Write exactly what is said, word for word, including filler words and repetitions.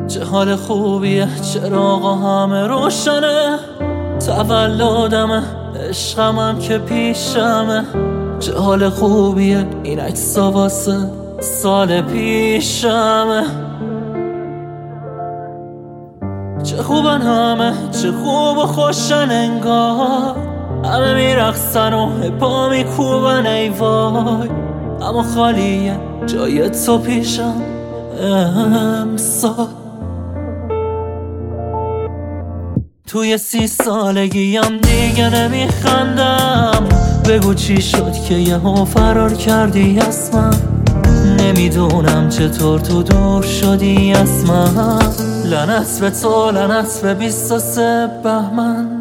چه حال خوبیه، چراغا همه روشنه، تولدمه، عشقمم که پیشمه. چه حال خوبیه، این عکسا واسه سال پیشمه. چه خوبن همه، چه خوب و خوشن انگار، همه میرقصن و پا میکوبن ای وای. اما خالیه جای تو پیشم امسال. توی سی سالگیم دیگه نمیخندم، بگو چی شد که یهو فرار کردی از من. نمیدونم چطور تو دور شدی از من. لعنت به تو، لعنت به بیست و سه بهمن.